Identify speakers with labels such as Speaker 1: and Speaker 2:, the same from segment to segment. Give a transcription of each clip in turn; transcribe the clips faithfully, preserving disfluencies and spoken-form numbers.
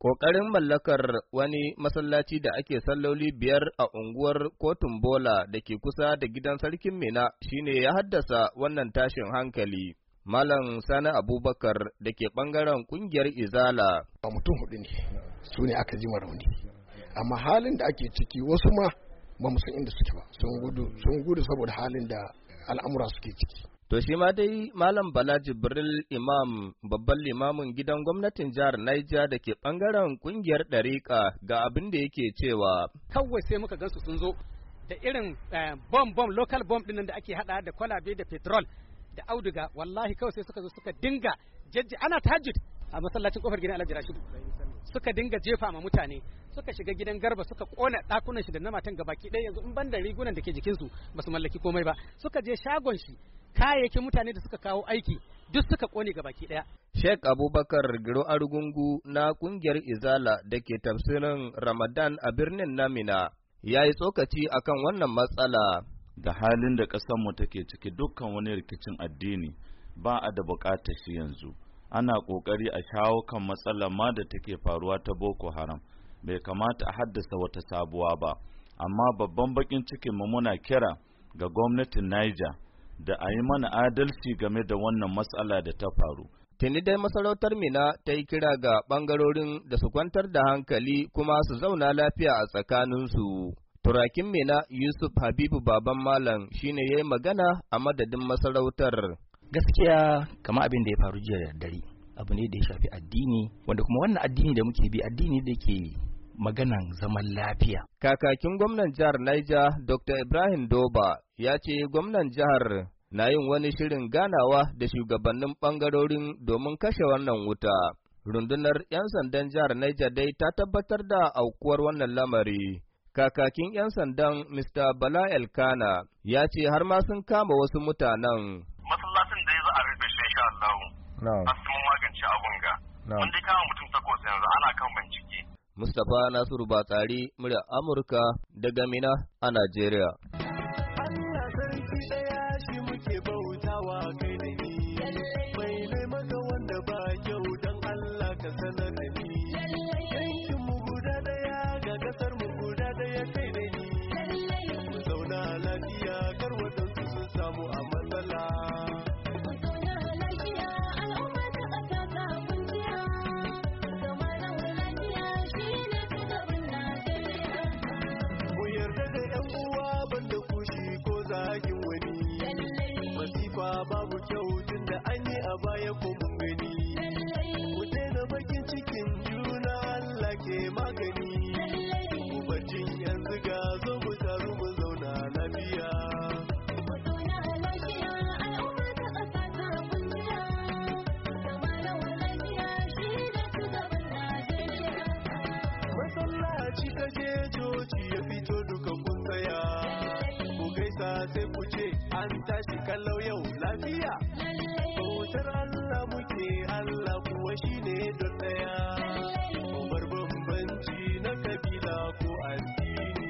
Speaker 1: Ƙoƙarin mallakar wani masallaci da ake salloli biyar a unguwar Kotun Bola da ke kusa da gidan sarkin Mina shine ya haddasa wannan tashin hankali. Malam Sani Abubakar da ke ɓangaren ƙungiyar Izala.
Speaker 2: Ba mutum hudu ne, su ne aka ji rauni. Amma halin da ake ciki wasu ma ba mu san inda suke ba, sun gudu, sun gudu saboda halin da al'amura suke ciki.
Speaker 1: To shi ma dai Malam Bala Jibril Imam babban limamin gidan gwamnatin jihar Niger da ke ɓangaren ƙungiyar ɗariƙa ga abin da yake cewa.
Speaker 3: Kawai sai muka gansu sun zo da irin bom bom local bom ɗin da ake haɗa da kwalabe da petrol da auduga, wallahi kawai sai suka zo suka dinga jajji ana tahajjud a masallacin kofar gidan Alhaji Rashidu, suka dinga jefa ma mutane, suka shiga gidan Garba suka kona ɗakunan shi da na matan gabaki ɗaya, yanzu in ban da rigunan da ke jikinsu ba su mallaki komai ba, suka je shagon shi kayayyakin mutane da suka kawo aiki duk suka kone gabaki ɗaya.
Speaker 1: Sheikh Abubakar Giro Arugungu na kungiyar Izala da ke tafsirin Ramadan a birnin Namina ya yi tsokaci akan wannan matsala.
Speaker 4: Da halin da ƙasarmu take ciki dukkan wani rikicin addini ba a da buƙatar shi yanzu. Ana ƙoƙari a shawo kan matsalar ma da take faruwa ta Boko Haram. Bai kamata a haddasa wata sabuwa ba. Amma babban bakin cikin mu muna kira ga gwamnatin Niger da a yi mana adalci game da wannan matsala da ta faru.
Speaker 1: Tuni dai masarautar Mina ta yi kira ga ɓangarorin da su kwantar da hankali kuma su zauna lafiya a tsakaninsu. Turakin Mina Yusuf Habibu Baban Malam shine ya yi magana a madadin masarautar.
Speaker 5: Gaskiya kama abin da ya faru jiya da dare abu ne da ya shafi addini, wanda kuma wannan addini da muke bi addini da ke maganan zaman lafiya.
Speaker 1: Kakakin gwamnan jihar Niger Doctor Ibrahim Doba ya ce gwamnan jihar na yin wani shirin ganawa da shugabannin ɓangarorin domin kashe wannan wuta. Rundunar 'yan sandan jihar Niger dai ta tabbatar da aukuwar wannan lamari. Kakakin 'yan sandan Mister Bala Elkana ya ce har ma sun kama wasu mutanen.
Speaker 6: Masallacin da ya za a rufe shi insha Allah. A sun magance abun ga. Mun dai kama mutum takwas yanzu ana kan bincike.
Speaker 1: Mustapha Nasiru Batsari, murya Amurka daga Mina a Najeriya.
Speaker 7: Allah sarki ɗaya shi muke bautawa kai da ni. Mai nai maka wanda ba kyau don Allah ka sanar da ni. Yankin mu guda ɗaya ga kasar mu guda ɗaya kai da ni. Mu zauna lafiya kar waɗansu sun samu a matsala. Babu kyau tun da an yi a baya ko mun gani. Ku daina bakin cikin juna Allah ke magani. Ku bacin yanzu ga zo mu taru mu zauna lafiya. Masallaci ka je coci ya fito duka kun tsaya. Ku gaisa sai ku ce an tashi kallau yau lafiya. Bautar Allah muke Allah kuwa shi ne don ɗaya. Bar bambanci na kabila ko addini.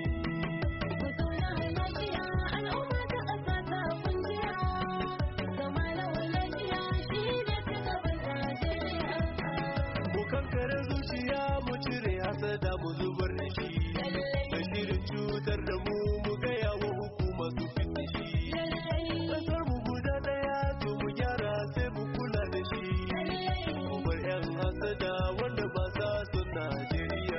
Speaker 7: Mu kankare zuciya mu cire hasada mu zubar da shi. Da shirin cutar da mu mu gaya wa hukuma su fita shi. Kasar mu guda daya to mu gyara sai mu kula da shi. Mu bar yan hasada wanda ba sa son Najeriya.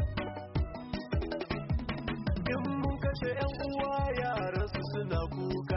Speaker 7: In mun kashe 'yan uwa yaran su suna kuka.